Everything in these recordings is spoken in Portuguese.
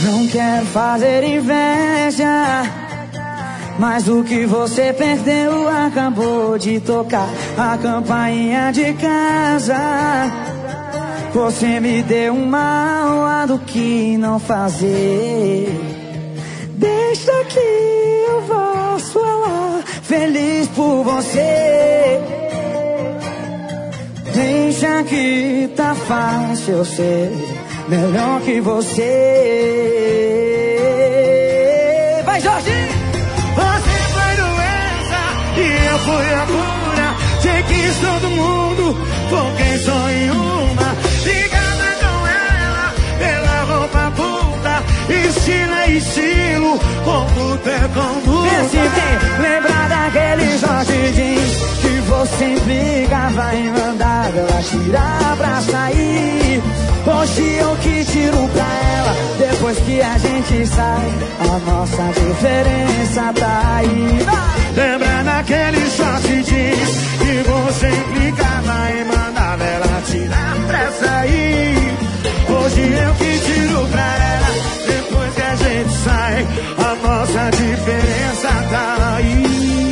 Não quero fazer inveja, mas o que você perdeu acabou de tocar a campainha de casa. Você me deu uma aula do que não fazer. Deixa que eu faço ela feliz por você. Deixa que tá fácil eu ser melhor que você. Vai, Jorge! Você foi doença e eu fui a cura. Você quis todo mundo, foquei só em uma. Ligada com ela, pela roupa puta. Estilo é estilo, conduta é conduta. Pense bem, lembra daquele Jorge Jeans que você implicava em mandar ela tirar pra sair. Hoje eu que tiro pra ela, depois que a gente sai, a nossa diferença tá aí. Lembra daquele short jeans que você implicava em mandar ela tirar pra sair. Hoje eu que tiro pra ela, depois que a gente sai, a nossa diferença tá aí.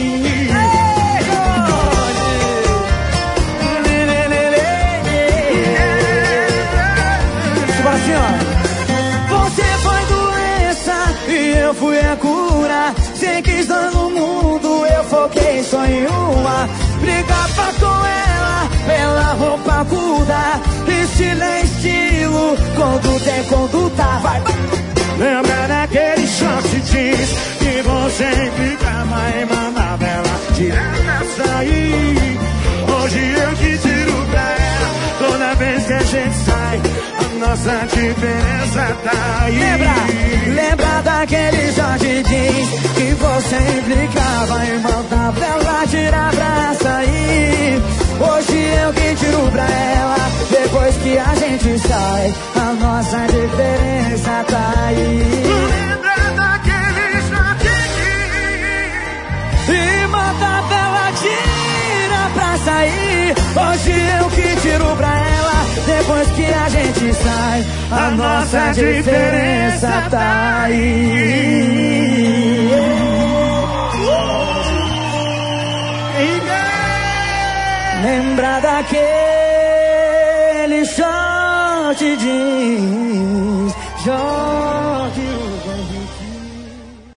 Você foi doença e eu fui a cura. Você quis todo mundo, eu foquei só em uma. Brigava com ela pela roupa curta. Estilo é estilo, conduta é conduta. Vai! Lembra daquele short jeans que você implicava em mandar ela tirar pra sair. Hoje eu que tiro pra ela, toda vez que a gente sai, nossa diferença tá aí. Lembra daquele Jorge Jeans que você implicava em mandar ela tirar pra sair. Hoje eu que tiro pra ela, depois que a gente sai, a nossa diferença tá aí. Lembra daquele Jorge Jeans e mandar ela tirar pra sair. Hoje eu que tiro pra ela, depois que a gente sai, a nossa diferença tá aí. Lembra daquele short jeans, Jorge